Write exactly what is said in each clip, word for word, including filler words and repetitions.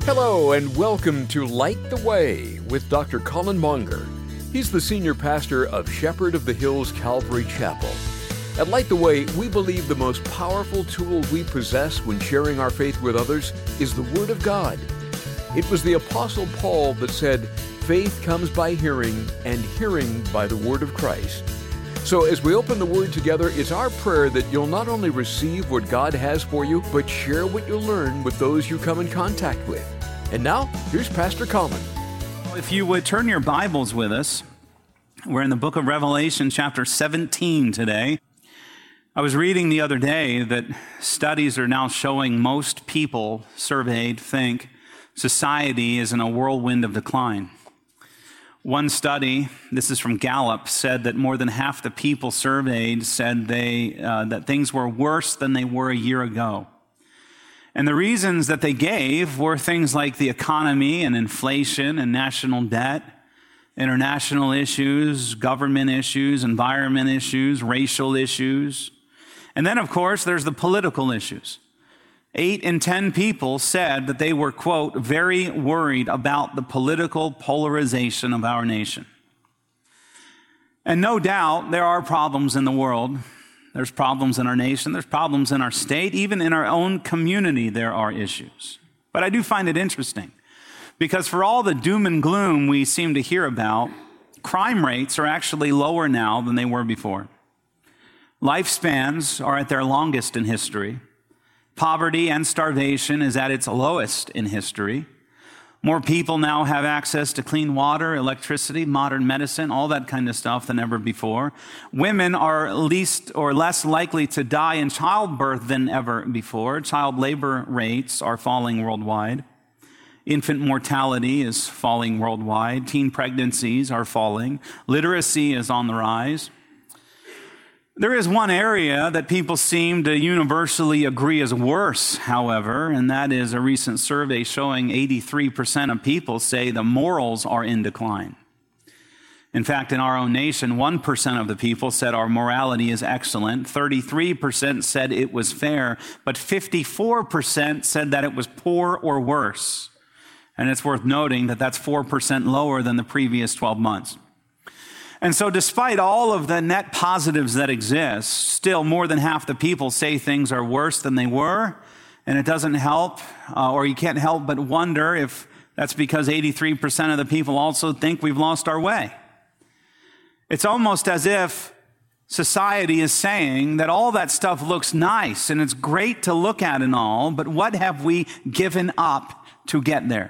Hello and welcome to Light the Way with Doctor Colin Monger. He's the senior pastor of Shepherd of the Hills Calvary Chapel. At Light the Way, we believe the most powerful tool we possess when sharing our faith with others is the Word of God. It was the Apostle Paul that said, "Faith comes by hearing, and hearing by the Word of Christ." So as we open the Word together, it's our prayer that you'll not only receive what God has for you, but share what you learn with those you come in contact with. And now, here's Pastor Colin. If you would turn your Bibles with us, we're in the book of Revelation, chapter seventeen today. I was reading the other day that studies are now showing most people surveyed think society is in a whirlwind of decline. One study, this is from Gallup, said that more than half the people surveyed said they uh, that things were worse than they were a year ago. And the reasons that they gave were things like the economy and inflation and national debt, international issues, government issues, environment issues, racial issues. And then, of course, there's the political issues. Eight in ten people said that they were, quote, very worried about the political polarization of our nation. And no doubt there are problems in the world. There's problems in our nation. There's problems in our state. Even in our own community, there are issues. But I do find it interesting because for all the doom and gloom we seem to hear about, crime rates are actually lower now than they were before. Lifespans are at their longest in history. Poverty and starvation is at its lowest in history. More people now have access to clean water, electricity, modern medicine, all that kind of stuff than ever before. Women are least or less likely to die in childbirth than ever before. Child labor rates are falling worldwide. Infant mortality is falling worldwide. Teen pregnancies are falling. Literacy is on the rise. There is one area that people seem to universally agree is worse, however, and that is a recent survey showing eighty-three percent of people say the morals are in decline. In fact, in our own nation, one percent of the people said our morality is excellent, thirty-three percent said it was fair, but fifty-four percent said that it was poor or worse. And it's worth noting that that's four percent lower than the previous twelve months. And so despite all of the net positives that exist, still more than half the people say things are worse than they were, and it doesn't help, uh, or you can't help but wonder if that's because eighty-three percent of the people also think we've lost our way. It's almost as if society is saying that all that stuff looks nice, and it's great to look at and all, but what have we given up to get there?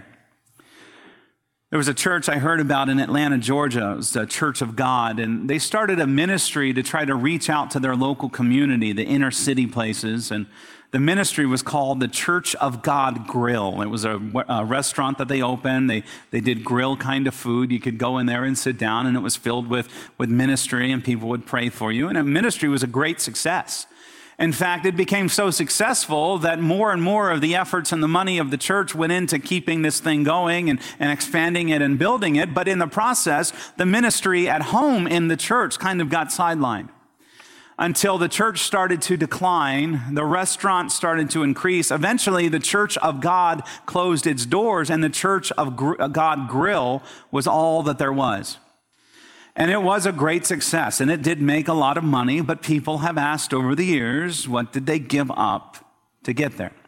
There was a church I heard about in Atlanta, Georgia. It was the Church of God, and they started a ministry to try to reach out to their local community, the inner city places, and the ministry was called the Church of God Grill. It was a, a restaurant that they opened. They they did grill kind of food. You could go in there and sit down, and it was filled with, with ministry, and people would pray for you, and the ministry was a great success. In fact, it became so successful that more and more of the efforts and the money of the church went into keeping this thing going and, and expanding it and building it. But in the process, the ministry at home in the church kind of got sidelined until the church started to decline. The restaurant started to increase. Eventually, the Church of God closed its doors, and the Church of God Grill was all that there was. And it was a great success, and it did make a lot of money, but people have asked over the years, what did they give up to get there?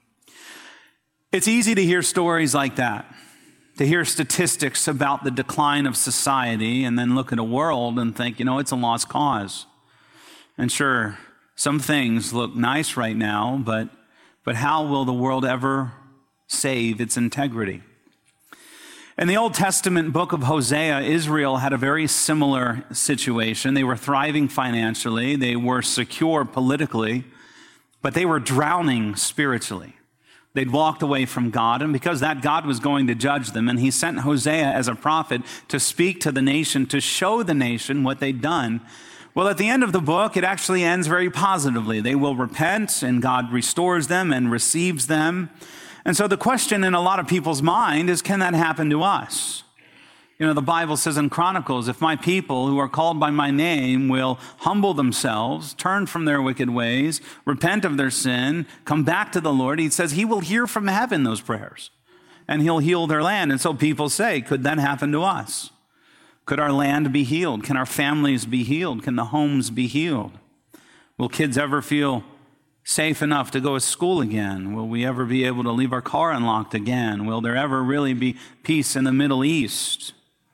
It's easy to hear stories like that, to hear statistics about the decline of society, and then look at a world and think, you know, it's a lost cause. And sure, some things look nice right now, but, but how will the world ever save its integrity? In the Old Testament book of Hosea, Israel had a very similar situation. They were thriving financially, they were secure politically, but they were drowning spiritually. They'd walked away from God, and because that God was going to judge them, and he sent Hosea as a prophet to speak to the nation, to show the nation what they'd done. Well, at the end of the book, it actually ends very positively. They will repent, and God restores them and receives them. And so the question in a lot of people's mind is, can that happen to us? You know, the Bible says in Chronicles, if my people who are called by my name will humble themselves, turn from their wicked ways, repent of their sin, come back to the Lord, he says he will hear from heaven those prayers. and he'll heal their land. And so people say, could that happen to us? Could our land be healed? Can our families be healed? Can the homes be healed? Will kids ever feel safe enough to go to school again? Will we ever be able to leave our car unlocked again? Will there ever really be peace in the Middle East?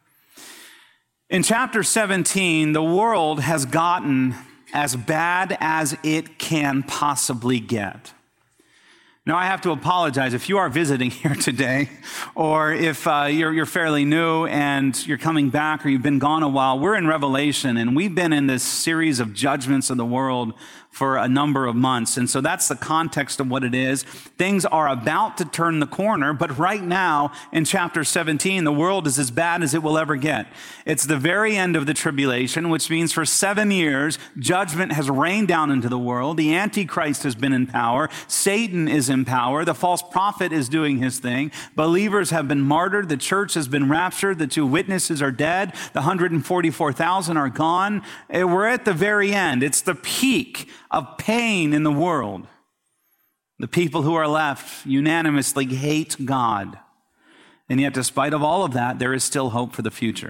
In chapter seventeen, the world has gotten as bad as it can possibly get. Now, I have to apologize if you are visiting here today, or if uh, you're, you're fairly new and you're coming back, or you've been gone a while. We're in Revelation, and we've been in this series of judgments of the world for a number of months. And so that's the context of what it is. Things are about to turn the corner, but right now in chapter seventeen, the world is as bad as it will ever get. It's the very end of the tribulation, which means for seven years, judgment has rained down into the world. The Antichrist has been in power. Satan is in power. The false prophet is doing his thing. Believers have been martyred. The church has been raptured. The two witnesses are dead. The one hundred forty-four thousand are gone. We're at the very end. It's the peak of pain in the world. The people who are left unanimously hate God. And yet, despite of all of that, there is still hope for the future.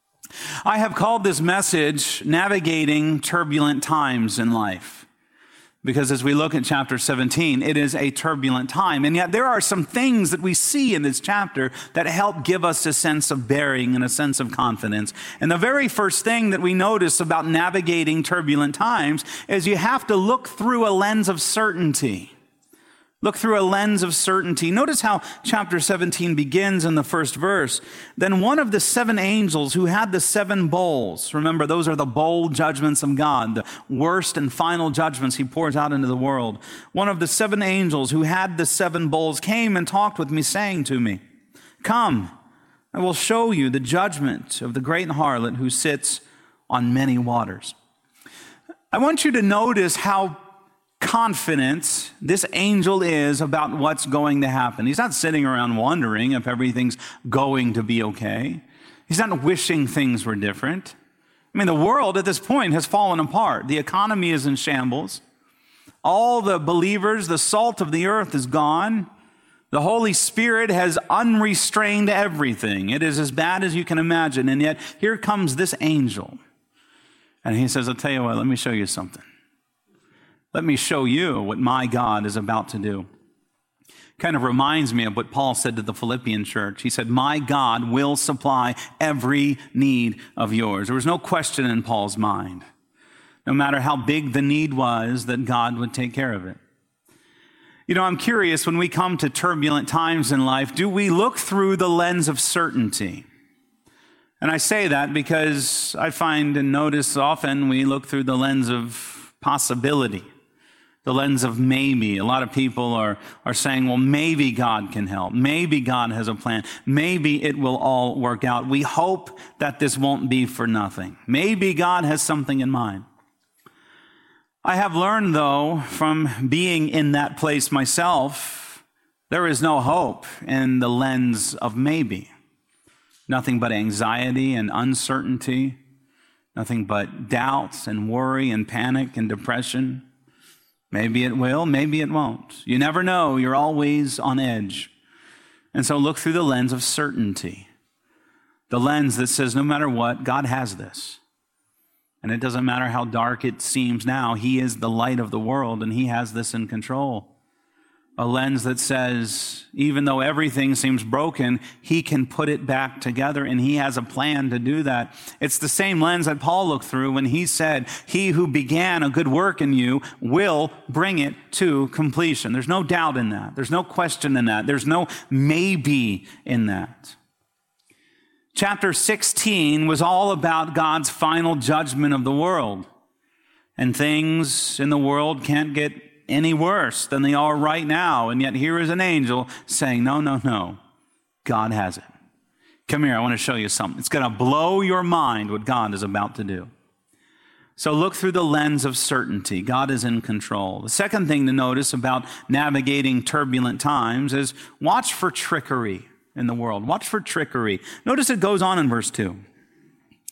I have called this message Navigating Turbulent Times in Life. Because as we look at chapter seventeen, it is a turbulent time. And yet there are some things that we see in this chapter that help give us a sense of bearing and a sense of confidence. And the very first thing that we notice about navigating turbulent times is you have to look through a lens of certainty. Look through a lens of certainty. Notice how chapter seventeen begins in the first verse. Then one of the seven angels who had the seven bowls, remember those are the bowl judgments of God, the worst and final judgments he pours out into the world. One of the seven angels who had the seven bowls came and talked with me, saying to me, "Come, I will show you the judgment of the great harlot who sits on many waters." I want you to notice how confident this angel is about what's going to happen. He's not sitting around wondering if everything's going to be okay. He's not wishing things were different. I mean, the world at this point has fallen apart. The economy is in shambles. All the believers, the salt of the earth is gone. The Holy Spirit has unrestrained everything. It is as bad as you can imagine. And yet here comes this angel. And he says, I'll tell you what, let me show you something. Let me show you what my God is about to do. Kind of reminds me of what Paul said to the Philippian church. He said, my God will supply every need of yours. There was no question in Paul's mind, no matter how big the need was, that God would take care of it. You know, I'm curious, when we come to turbulent times in life, do we look through the lens of certainty? And I say that because I find and notice often we look through the lens of possibility. The lens of maybe. A lot of people are, are saying, well, maybe God can help. Maybe God has a plan. Maybe it will all work out. We hope that this won't be for nothing. Maybe God has something in mind. I have learned, though, from being in that place myself, there is no hope in the lens of maybe. Nothing but anxiety and uncertainty. Nothing but doubts and worry and panic and depression. Maybe it will, maybe it won't. You never know. You're always on edge. And so look through the lens of certainty. The lens that says no matter what, God has this. And it doesn't matter how dark it seems now. He is the light of the world and he has this in control. A lens that says even though everything seems broken, he can put it back together and he has a plan to do that. It's the same lens that Paul looked through when he said, he who began a good work in you will bring it to completion. There's no doubt in that. There's no question in that. There's no maybe in that. Chapter sixteen was all about God's final judgment of the world. And things in the world can't get any worse than they are right now. And yet here is an angel saying, no, no, no, God has it. Come here, I want to show you something. It's going to blow your mind what God is about to do. So look through the lens of certainty. God is in control. The second thing to notice about navigating turbulent times is watch for trickery in the world. Watch for trickery. Notice it goes on in verse two.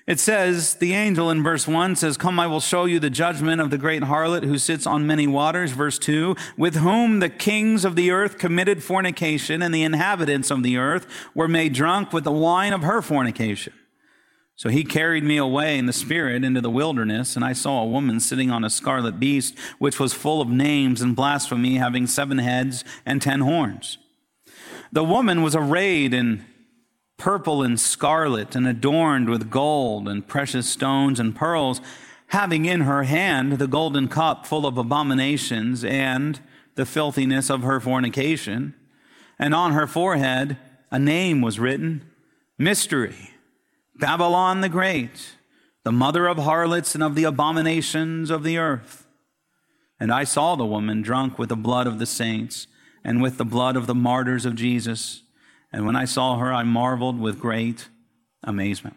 It says, the angel in verse one says, come, I will show you the judgment of the great harlot who sits on many waters. Verse two, with whom the kings of the earth committed fornication, and the inhabitants of the earth were made drunk with the wine of her fornication. So he carried me away in the spirit into the wilderness, and I saw a woman sitting on a scarlet beast, which was full of names and blasphemy, having seven heads and ten horns. The woman was arrayed in purple and scarlet, and adorned with gold and precious stones and pearls, having in her hand the golden cup full of abominations and the filthiness of her fornication. And on her forehead a name was written, Mystery, Babylon the Great, the mother of harlots and of the abominations of the earth. And I saw the woman drunk with the blood of the saints and with the blood of the martyrs of Jesus. And when I saw her, I marveled with great amazement.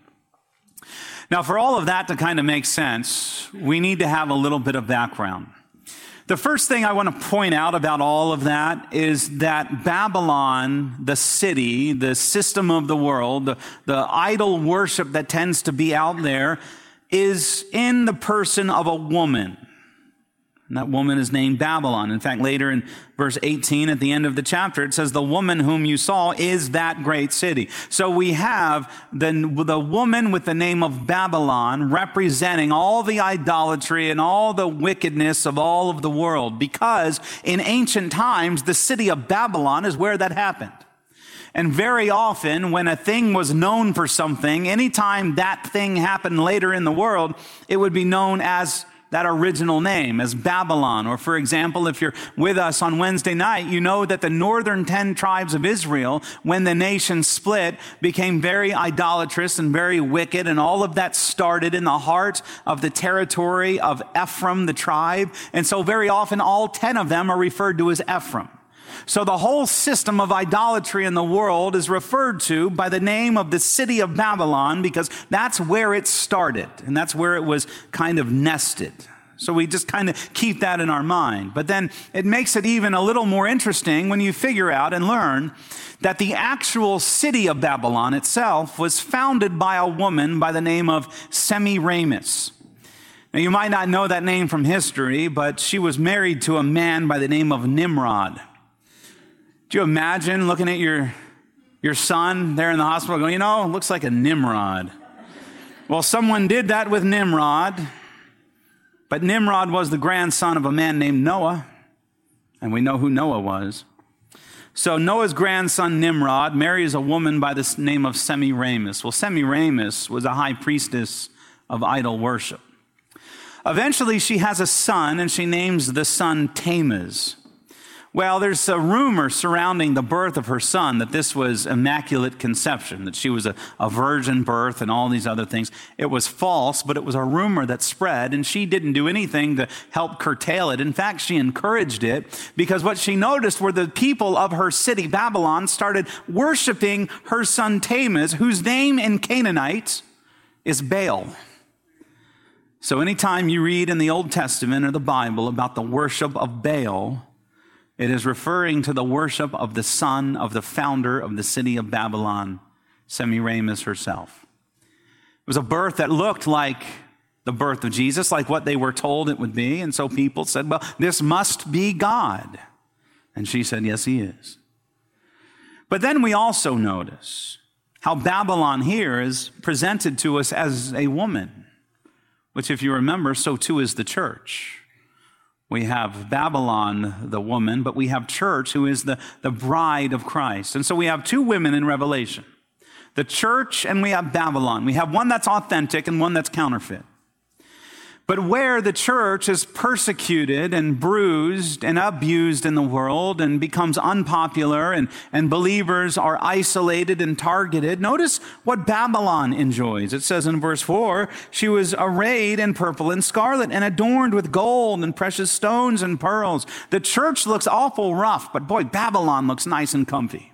Now, for all of that to kind of make sense, we need to have a little bit of background. The first thing I want to point out about all of that is that Babylon, the city, the system of the world, the, the idol worship that tends to be out there, is in the person of a woman. And that woman is named Babylon. In fact, later in verse eighteen, at the end of the chapter, it says, the woman whom you saw is that great city. So we have the, the woman with the name of Babylon representing all the idolatry and all the wickedness of all of the world. Because in ancient times, the city of Babylon is where that happened. And very often, when a thing was known for something, anytime that thing happened later in the world, it would be known as that original name, as Babylon. Or for example, if you're with us on Wednesday night, you know that the northern ten tribes of Israel, when the nation split, became very idolatrous and very wicked, and all of that started in the heart of the territory of Ephraim, the tribe. And so very often, all ten of them are referred to as Ephraim. So the whole system of idolatry in the world is referred to by the name of the city of Babylon, because that's where it started, and that's where it was kind of nested. So we just kind of keep that in our mind. But then it makes it even a little more interesting when you figure out and learn that the actual city of Babylon itself was founded by a woman by the name of Semiramis. Now, you might not know that name from history, but she was married to a man by the name of Nimrod. Do you imagine looking at your, your son there in the hospital going, you know, it looks like a Nimrod. Well, someone did that with Nimrod, but Nimrod was the grandson of a man named Noah, and we know who Noah was. So Noah's grandson Nimrod marries a woman by the name of Semiramis. Well, Semiramis was a high priestess of idol worship. Eventually, she has a son, and she names the son Tammuz. Well, there's a rumor surrounding the birth of her son that this was immaculate conception, that she was a, a virgin birth and all these other things. It was false, but it was a rumor that spread, and she didn't do anything to help curtail it. In fact, she encouraged it, because what she noticed were the people of her city, Babylon, started worshiping her son Tammuz, whose name in Canaanite is Baal. So anytime you read in the Old Testament or the Bible about the worship of Baal, it is referring to the worship of the son of the founder of the city of Babylon, Semiramis herself. It was a birth that looked like the birth of Jesus, like what they were told it would be. And so people said, well, this must be God. And she said, yes, he is. But then we also notice how Babylon here is presented to us as a woman, which, if you remember, so too is the church. We have Babylon, the woman, but we have church, who is the, the bride of Christ. And so we have two women in Revelation, the church and we have Babylon. We have one that's authentic and one that's counterfeit. But where the church is persecuted and bruised and abused in the world and becomes unpopular, and, and believers are isolated and targeted, notice what Babylon enjoys. It says in verse four, she was arrayed in purple and scarlet and adorned with gold and precious stones and pearls. The church looks awful rough, but boy, Babylon looks nice and comfy.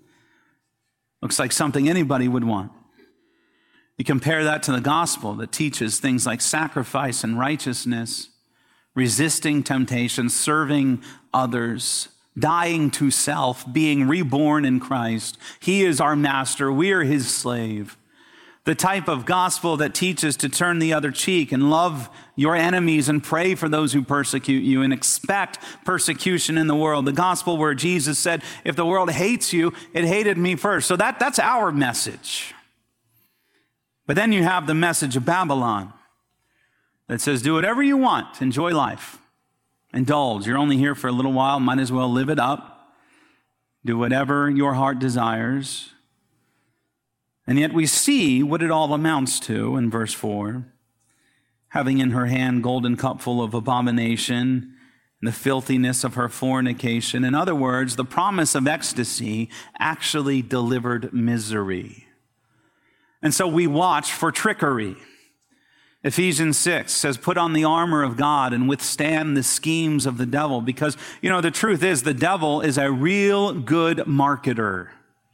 Looks like something anybody would want. You compare that to the gospel that teaches things like sacrifice and righteousness, resisting temptation, serving others, dying to self, being reborn in Christ. He is our master. We are his slave. The type of gospel that teaches to turn the other cheek and love your enemies and pray for those who persecute you and expect persecution in the world. The gospel where Jesus said, if the world hates you, it hated me first. So that, that's our message. But then you have the message of Babylon that says, do whatever you want, enjoy life, indulge. You're only here for a little while, might as well live it up. Do whatever your heart desires. And yet we see what it all amounts to in verse four. Having in her hand golden cup full of abomination and the filthiness of her fornication. In other words, the promise of ecstasy actually delivered misery. And so we watch for trickery. Ephesians six says, put on the armor of God and withstand the schemes of the devil. Because, you know, the truth is the devil is a real good marketer.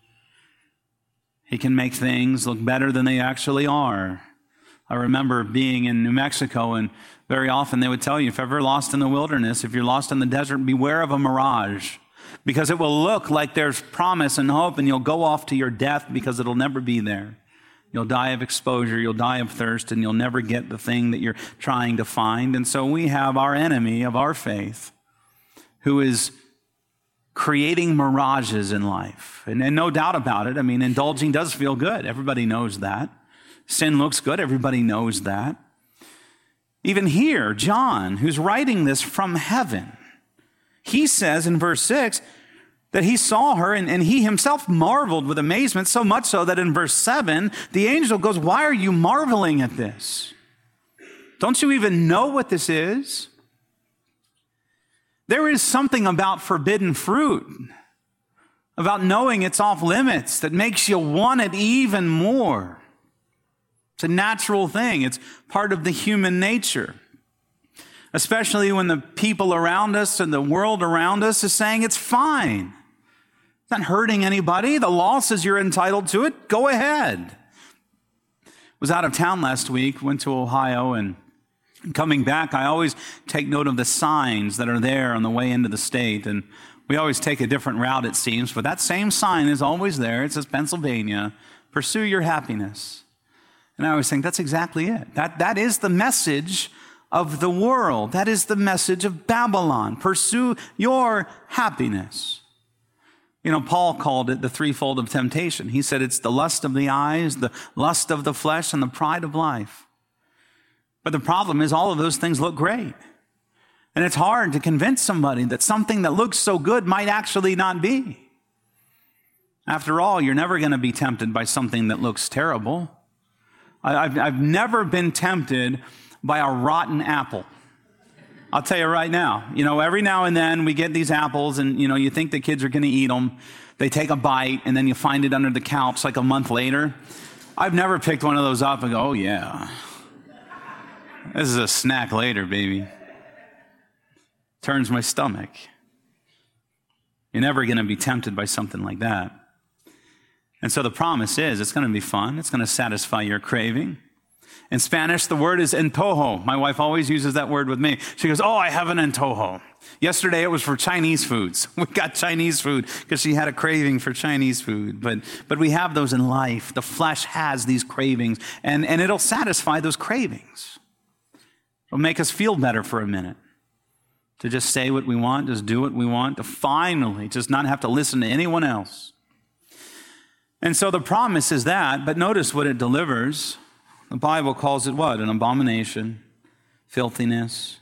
He can make things look better than they actually are. I remember being in New Mexico, and very often they would tell you, if you're ever lost in the wilderness, if you're lost in the desert, beware of a mirage, because it will look like there's promise and hope, and you'll go off to your death because it'll never be there. You'll die of exposure, you'll die of thirst, and you'll never get the thing that you're trying to find. And so we have our enemy of our faith, who is creating mirages in life. And, and no doubt about it, I mean, indulging does feel good. Everybody knows that. Sin looks good. Everybody knows that. Even here, John, who's writing this from heaven, he says in verse six that he saw her and, and he himself marveled with amazement, so much so that in verse seven, the angel goes, why are you marveling at this? Don't you even know what this is? There is something about forbidden fruit, about knowing it's off limits, that makes you want it even more. It's a natural thing. It's part of the human nature, especially when the people around us and the world around us is saying it's fine. It's not hurting anybody. The law says you're entitled to it. Go ahead. Was out of town last week, went to Ohio, and coming back, I always take note of the signs that are there on the way into the state. And we always take a different route, it seems, but that same sign is always there. It says, Pennsylvania, pursue your happiness. And I always think that's exactly it. That, that is the message of the world. That is the message of Babylon. Pursue your happiness. You know, Paul called it the threefold of temptation. He said it's the lust of the eyes, the lust of the flesh, and the pride of life. But the problem is all of those things look great. And it's hard to convince somebody that something that looks so good might actually not be. After all, you're never going to be tempted by something that looks terrible. I've, I've never been tempted by a rotten apple. I'll tell you right now, you know, every now and then we get these apples and, you know, you think the kids are going to eat them. They take a bite and then you find it under the couch like a month later. I've never picked one of those up and go, oh yeah, this is a snack later, baby. Turns my stomach. You're never going to be tempted by something like that. And so the promise is it's going to be fun. It's going to satisfy your craving. In Spanish, the word is antojo. My wife always uses that word with me. She goes, oh, I have an antojo. Yesterday it was for Chinese foods. We got Chinese food because she had a craving for Chinese food. But but we have those in life. The flesh has these cravings, and, and it'll satisfy those cravings. It'll make us feel better for a minute. To just say what we want, just do what we want, to finally just not have to listen to anyone else. And so the promise is that, but notice what it delivers. The Bible calls it what? An abomination, filthiness.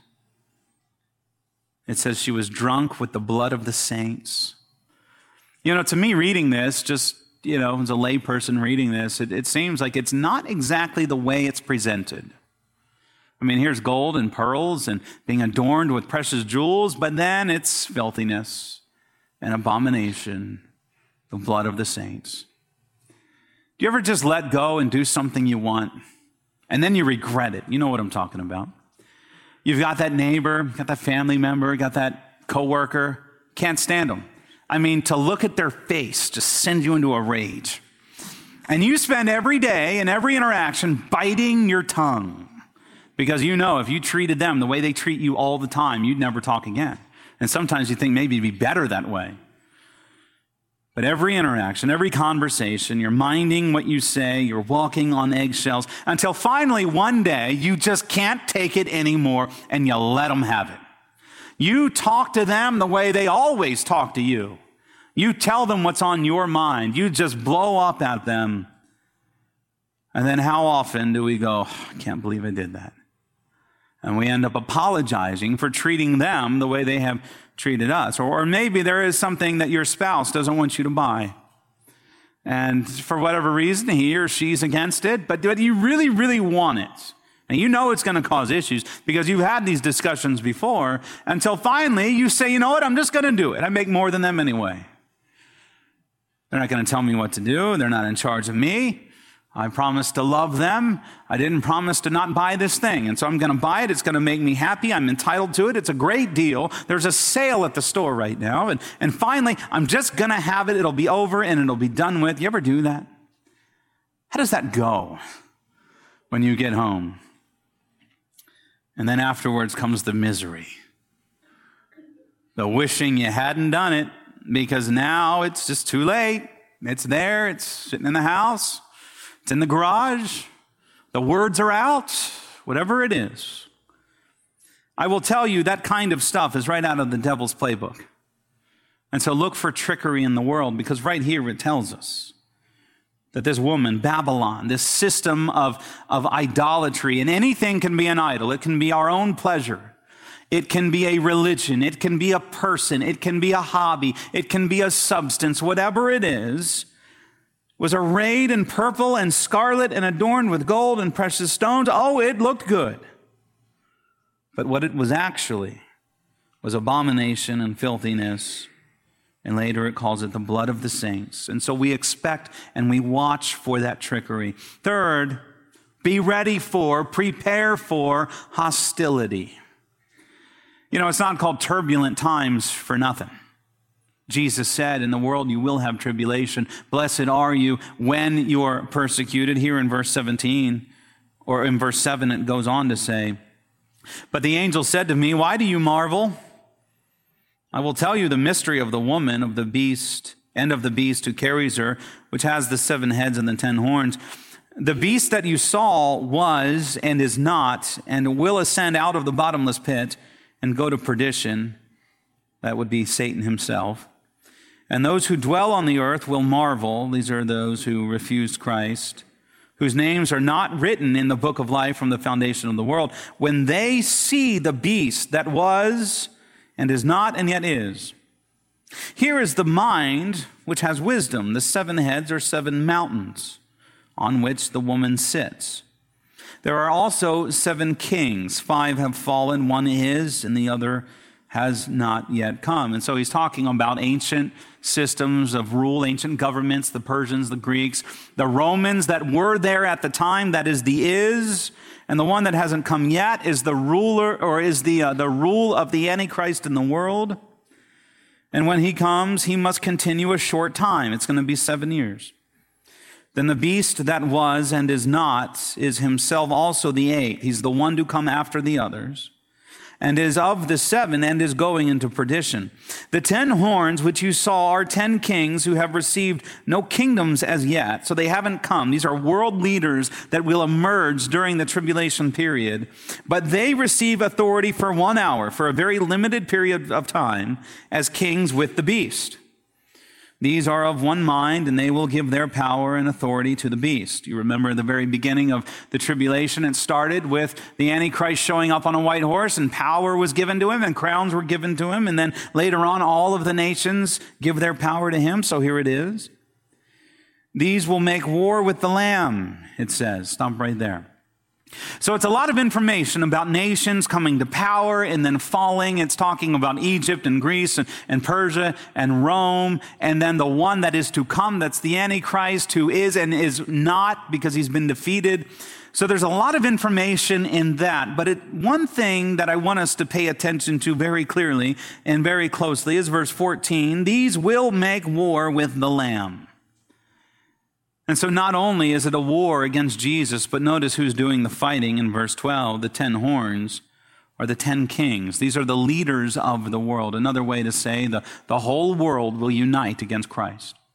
It says she was drunk with the blood of the saints. You know, to me reading this, just, you know, as a layperson reading this, it, it seems like it's not exactly the way it's presented. I mean, here's gold and pearls and being adorned with precious jewels, but then it's filthiness and abomination, the blood of the saints. Do you ever just let go and do something you want, and then you regret it? You know what I'm talking about. You've got that neighbor, got that family member, got that coworker, can't stand them. I mean, to look at their face just sends you into a rage. And you spend every day and every interaction biting your tongue because you know if you treated them the way they treat you all the time, you'd never talk again. And sometimes you think maybe it'd be better that way. But every interaction, every conversation, you're minding what you say, you're walking on eggshells, until finally one day you just can't take it anymore and you let them have it. You talk to them the way they always talk to you. You tell them what's on your mind. You just blow up at them. And then how often do we go, oh, I can't believe I did that. And we end up apologizing for treating them the way they have treated us. Or, or maybe there is something that your spouse doesn't want you to buy. And for whatever reason, he or she's against it, but, but you really, really want it. And you know it's going to cause issues because you've had these discussions before until finally you say, you know what, I'm just going to do it. I make more than them anyway. They're not going to tell me what to do. They're not in charge of me. I promised to love them. I didn't promise to not buy this thing. And so I'm going to buy it. It's going to make me happy. I'm entitled to it. It's a great deal. There's a sale at the store right now. And, and finally, I'm just going to have it. It'll be over and it'll be done with. You ever do that? How does that go when you get home? And then afterwards comes the misery. The wishing you hadn't done it because now it's just too late. It's there. It's sitting in the house. It's in the garage. The words are out. Whatever it is. I will tell you that kind of stuff is right out of the devil's playbook. And so look for trickery in the world because right here it tells us that this woman, Babylon, this system of, of idolatry, and anything can be an idol. It can be our own pleasure. It can be a religion. It can be a person. It can be a hobby. It can be a substance. Whatever it is, was arrayed in purple and scarlet and adorned with gold and precious stones. Oh, it looked good. But what it was actually was abomination and filthiness. And later it calls it the blood of the saints. And so we expect and we watch for that trickery. Third, be ready for, prepare for hostility. You know, it's not called turbulent times for nothing. Jesus said, in the world you will have tribulation. Blessed are you when you're persecuted. Here in verse seventeen, or in verse seven, it goes on to say, but the angel said to me, why do you marvel? I will tell you the mystery of the woman, of the beast, and of the beast who carries her, which has the seven heads and the ten horns. The beast that you saw was and is not, and will ascend out of the bottomless pit and go to perdition. That would be Satan himself. And those who dwell on the earth will marvel. These are those who refused Christ, whose names are not written in the book of life from the foundation of the world, when they see the beast that was and is not and yet is. Here is the mind which has wisdom. The seven heads are seven mountains on which the woman sits. There are also seven kings. Five have fallen, one is, and the other has not yet come. And so he's talking about ancient systems of rule, ancient governments, the Persians, the Greeks, the Romans that were there at the time, that is the is, and the one that hasn't come yet is the ruler, or is the, uh, the rule of the Antichrist in the world. And when he comes, he must continue a short time. It's going to be seven years. Then the beast that was and is not is himself also the eighth. He's the one to come after the others, and is of the seven, and is going into perdition. The ten horns which you saw are ten kings who have received no kingdoms as yet, so they haven't come. These are world leaders that will emerge during the tribulation period, but they receive authority for one hour, for a very limited period of time, as kings with the beast. These are of one mind, and they will give their power and authority to the beast. You remember the very beginning of the tribulation, it started with the Antichrist showing up on a white horse, and power was given to him, and crowns were given to him, and then later on, all of the nations give their power to him, so here it is. These will make war with the Lamb, it says. Stop right there. So it's a lot of information about nations coming to power and then falling. It's talking about Egypt and Greece and, and Persia and Rome, and then the one that is to come, that's the Antichrist, who is and is not because he's been defeated. So there's a lot of information in that. But it, one thing that I want us to pay attention to very clearly and very closely is verse fourteen. These will make war with the Lamb. And so not only is it a war against Jesus, but notice who's doing the fighting in verse twelve. The ten horns are the ten kings. These are the leaders of the world. Another way to say the, the whole world will unite against Christ.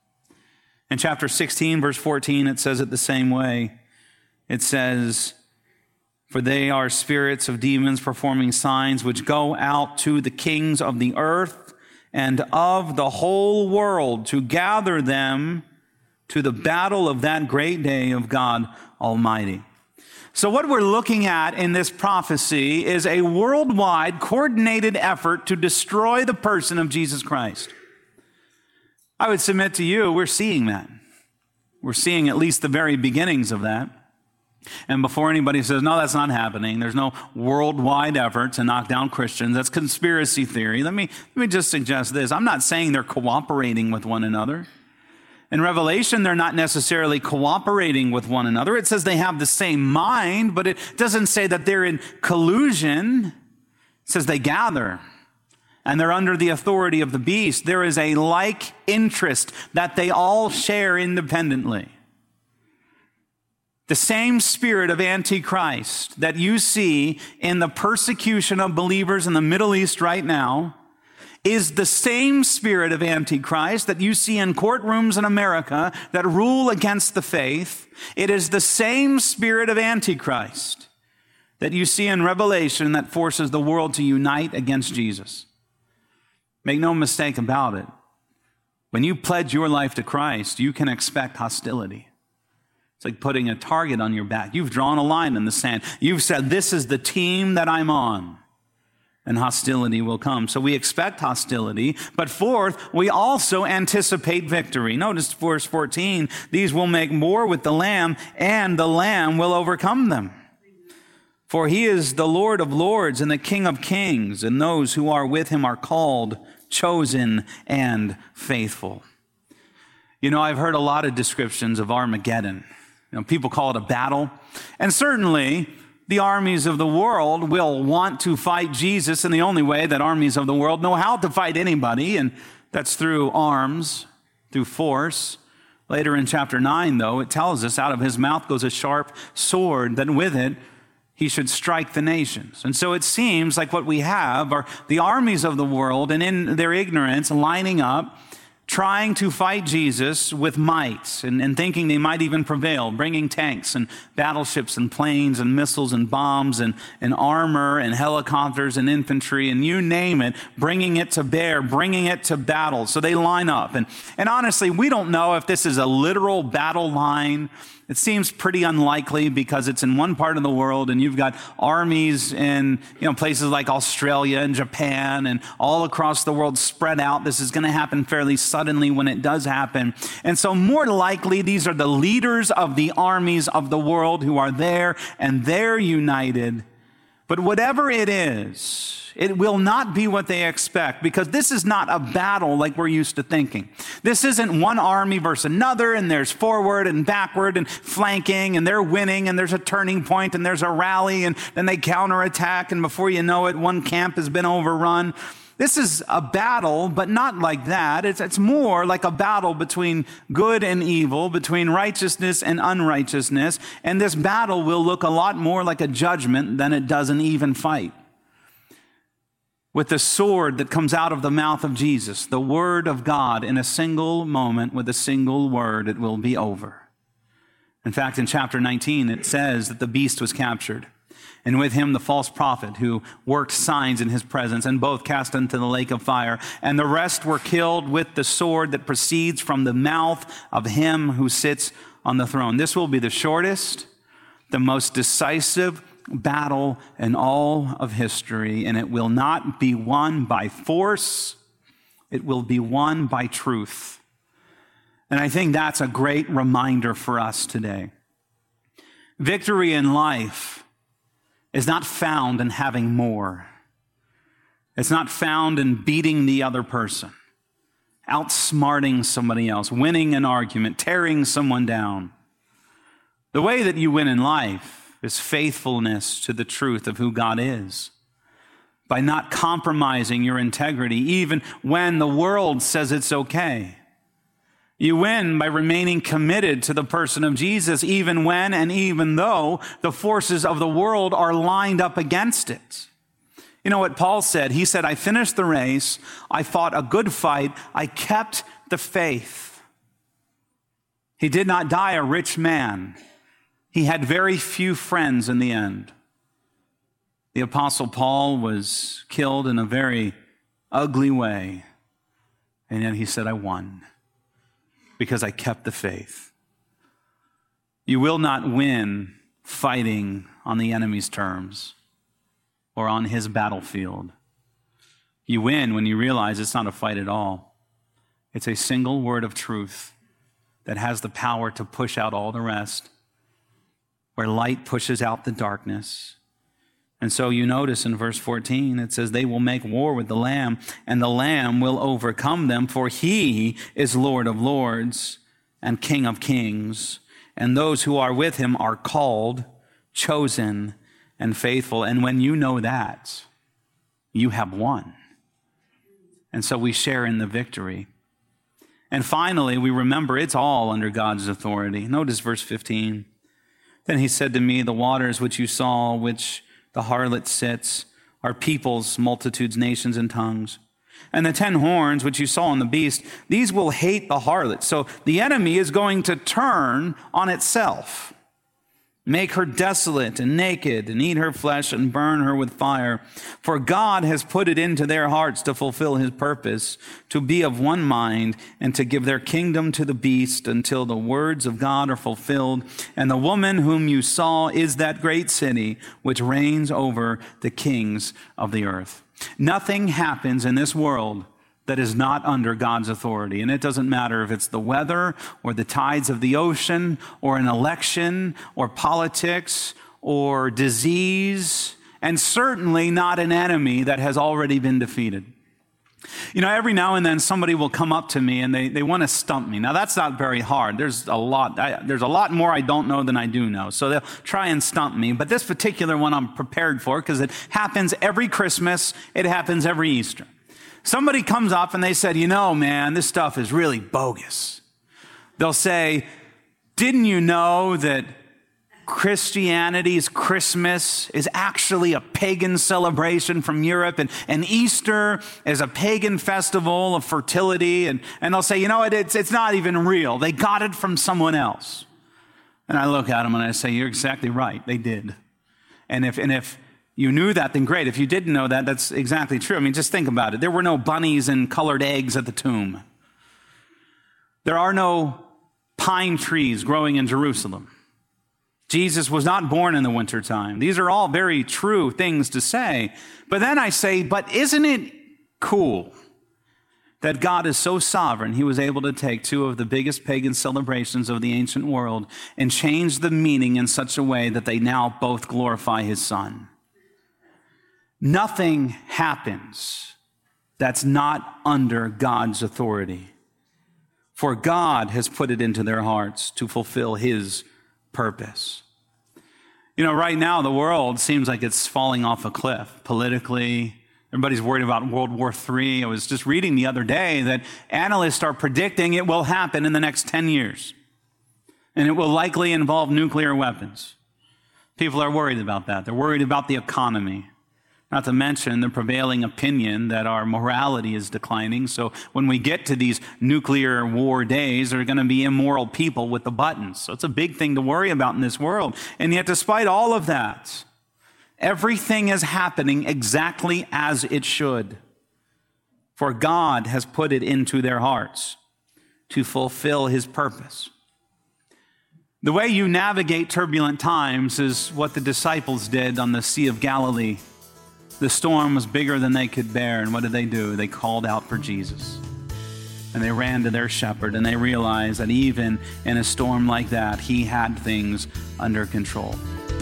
In chapter sixteen, verse fourteen, it says it the same way. It says, for they are spirits of demons performing signs which go out to the kings of the earth and of the whole world to gather them to the battle of that great day of God Almighty. So what we're looking at in this prophecy is a worldwide coordinated effort to destroy the person of Jesus Christ. I would submit to you, we're seeing that. We're seeing at least the very beginnings of that. And before anybody says, no, that's not happening, there's no worldwide effort to knock down Christians, that's conspiracy theory. Let me, let me just suggest this. I'm not saying they're cooperating with one another. In Revelation, they're not necessarily cooperating with one another. It says they have the same mind, but it doesn't say that they're in collusion. It says they gather, and they're under the authority of the beast. There is a like interest that they all share independently. The same spirit of Antichrist that you see in the persecution of believers in the Middle East right now is the same spirit of Antichrist that you see in courtrooms in America that rule against the faith. It is the same spirit of Antichrist that you see in Revelation that forces the world to unite against Jesus. Make no mistake about it. When you pledge your life to Christ, you can expect hostility. It's like putting a target on your back. You've drawn a line in the sand. You've said, this is the team that I'm on. And hostility will come. So we expect hostility. But fourth, we also anticipate victory. Notice verse fourteen, these will make war with the Lamb, and the Lamb will overcome them. For he is the Lord of lords and the King of kings, and those who are with him are called, chosen, and faithful. You know, I've heard a lot of descriptions of Armageddon. You know, people call it a battle. And certainly, the armies of the world will want to fight Jesus in the only way that armies of the world know how to fight anybody, and that's through arms, through force. Later in chapter nine, though, it tells us out of his mouth goes a sharp sword, that with it he should strike the nations. And so it seems like what we have are the armies of the world, and in their ignorance, lining up, trying to fight Jesus with might and, and thinking they might even prevail, bringing tanks and battleships and planes and missiles and bombs and, and armor and helicopters and infantry and you name it, bringing it to bear, bringing it to battle. So they line up. And, and honestly, we don't know if this is a literal battle line. It seems pretty unlikely because it's in one part of the world and you've got armies in, you know, places like Australia and Japan and all across the world spread out. This is going to happen fairly suddenly when it does happen. And so more likely, these are the leaders of the armies of the world who are there and they're united. But whatever it is, it will not be what they expect because this is not a battle like we're used to thinking. This isn't one army versus another and there's forward and backward and flanking and they're winning and there's a turning point and there's a rally and then they counterattack and before you know it, one camp has been overrun. This is a battle, but not like that. It's, it's more like a battle between good and evil, between righteousness and unrighteousness. And this battle will look a lot more like a judgment than it does an even fight. With the sword that comes out of the mouth of Jesus, the word of God, in a single moment, with a single word, it will be over. In fact, in chapter nineteen, it says that the beast was captured. And with him, the false prophet who worked signs in his presence, and both cast into the lake of fire. And the rest were killed with the sword that proceeds from the mouth of him who sits on the throne. This will be the shortest, the most decisive battle in all of history. And it will not be won by force. It will be won by truth. And I think that's a great reminder for us today. Victory in life is not found in having more. It's not found in beating the other person, outsmarting somebody else, winning an argument, tearing someone down. The way that you win in life is faithfulness to the truth of who God is, by not compromising your integrity, even when the world says it's okay. You win by remaining committed to the person of Jesus, even when and even though the forces of the world are lined up against it. You know what Paul said? He said, I finished the race. I fought a good fight. I kept the faith. He did not die a rich man. He had very few friends in the end. The Apostle Paul was killed in a very ugly way. And yet he said, I won because I kept the faith. You will not win fighting on the enemy's terms or on his battlefield. You win when you realize it's not a fight at all. It's a single word of truth that has the power to push out all the rest, where light pushes out the darkness. And so you notice in verse fourteen, it says, they will make war with the Lamb, and the Lamb will overcome them, for he is Lord of lords and King of kings. And those who are with him are called, chosen, and faithful. And when you know that, you have won. And so we share in the victory. And finally, we remember it's all under God's authority. Notice verse fifteen. Then he said to me, the waters which you saw, which the harlot sits, are peoples, multitudes, nations, and tongues. And the ten horns which you saw on the beast, these will hate the harlot. So the enemy is going to turn on itself, make her desolate and naked, and eat her flesh and burn her with fire. For God has put it into their hearts to fulfill his purpose, to be of one mind, and to give their kingdom to the beast until the words of God are fulfilled. And the woman whom you saw is that great city which reigns over the kings of the earth. Nothing happens in this world that is not under God's authority. And it doesn't matter if it's the weather or the tides of the ocean or an election or politics or disease, and certainly not an enemy that has already been defeated. You know, every now and then somebody will come up to me and they, they want to stump me. Now, that's not very hard. There's a lot, I, there's a lot more I don't know than I do know. So they'll try and stump me. But this particular one I'm prepared for because it happens every Christmas. It happens every Easter. Somebody comes up and they said, you know, man, this stuff is really bogus. They'll say, didn't you know that Christianity's Christmas is actually a pagan celebration from Europe, and, and Easter is a pagan festival of fertility? And, and they'll say, you know what, it's, it's not even real. They got it from someone else. And I look at them and I say, you're exactly right. They did. And if, and if, you knew that, then great. If you didn't know that, that's exactly true. I mean, just think about it. There were no bunnies and colored eggs at the tomb. There are no pine trees growing in Jerusalem. Jesus was not born in the wintertime. These are all very true things to say. But then I say, but isn't it cool that God is so sovereign, he was able to take two of the biggest pagan celebrations of the ancient world and change the meaning in such a way that they now both glorify his Son? Nothing happens that's not under God's authority. For God has put it into their hearts to fulfill his purpose. You know, right now the world seems like it's falling off a cliff politically. Everybody's worried about World War Three. I was just reading the other day that analysts are predicting it will happen in the next ten years. And it will likely involve nuclear weapons. People are worried about that. They're worried about the economy. Not to mention the prevailing opinion that our morality is declining. So when we get to these nuclear war days, there are going to be immoral people with the buttons. So it's a big thing to worry about in this world. And yet, despite all of that, everything is happening exactly as it should. For God has put it into their hearts to fulfill his purpose. The way you navigate turbulent times is what the disciples did on the Sea of Galilee. The storm was bigger than they could bear, and what did they do? They called out for Jesus. And they ran to their shepherd, and they realized that even in a storm like that, he had things under control.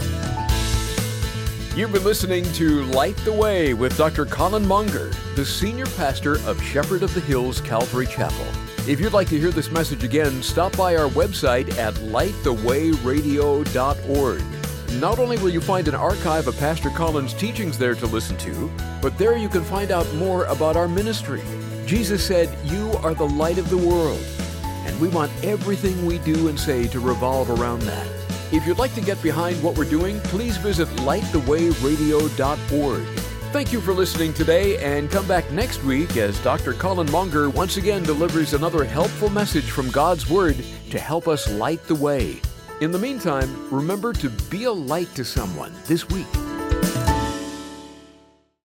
You've been listening to Light the Way with Doctor Colin Monger, the senior pastor of Shepherd of the Hills Calvary Chapel. If you'd like to hear this message again, stop by our website at light the way radio dot org. Not only will you find an archive of Pastor Colin's teachings there to listen to, but there you can find out more about our ministry. Jesus said, "You are the light of the world," and we want everything we do and say to revolve around that. If you'd like to get behind what we're doing, please visit light the way radio dot org. Thank you for listening today, and come back next week as Doctor Colin Monger once again delivers another helpful message from God's Word to help us light the way. In the meantime, remember to be a light to someone this week.